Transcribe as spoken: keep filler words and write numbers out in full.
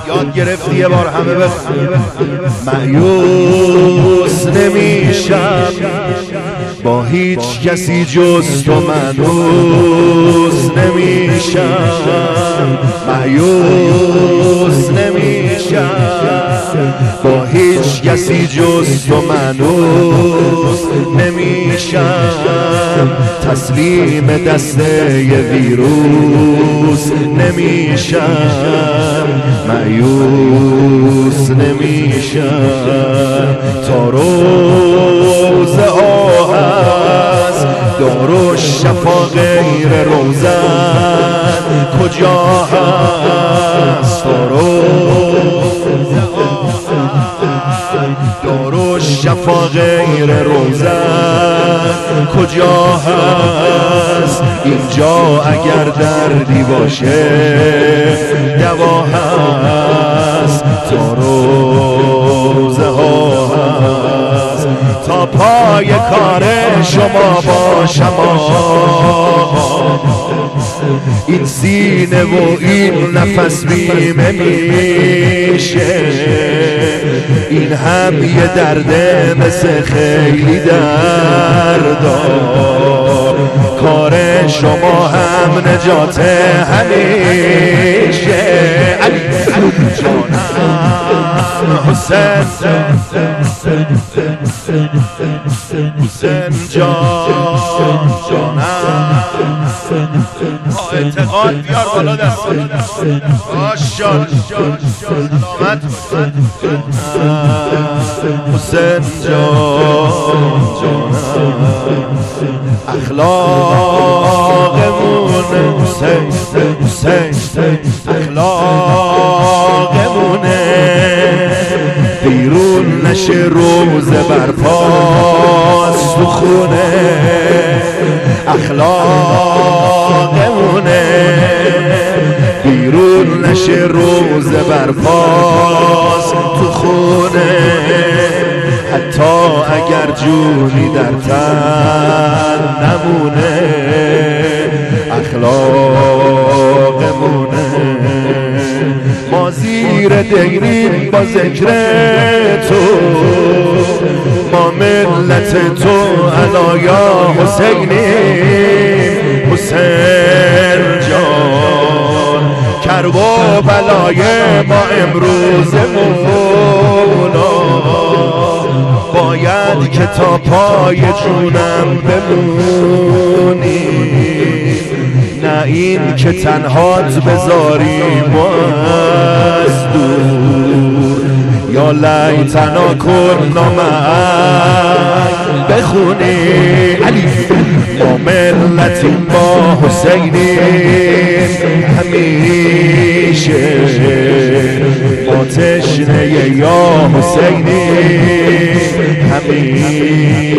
یاد گرفتی یه بار همه بخون. مایوس نمیشم با هیچ کسی جز تو، مانوس نمیشم مایوس نمیشم با هیچ کسی جز تو، مانوس نمیشم تسلیم دسته ویروس نمیشم مایوس نمیشم تا روز آهست دار و شفا غیر روزن کجا هست تا روز دار و شفا غیر روزن کجا هست اینجا اگر دردی باشه دوا هست تا روزه ها هست تا پای کار شما باشم این سینه و این نفس بیمه میشه این هم یه درده مثل خیلی دردا کار شما هم نجات همیشه علی جانم حسین حسین جان جانم اعتقاد بیار بالا دست باشان سلامت حسین جان جانم اخلاقمونه حسین حسین اخلاقمونه بیرون نشه روز برپاست تو خونه اخلاقمونه بیرون نشه روز برپاست تو خونه حتی اگر جونی در تن نمونه اخلاقمونه ما زیر دیریم با ذکر تو ما ملت تو علایا حسینی حسین جان کرب و بلای ما امروز مولا باید که تا پای جونم بمونی نه این که تنهات بذاریم و از دور یا لیتنا کنا معک بخونی علی ما ملتیم با حسینیم همیشه ما تشنه یا حسینیم همیشه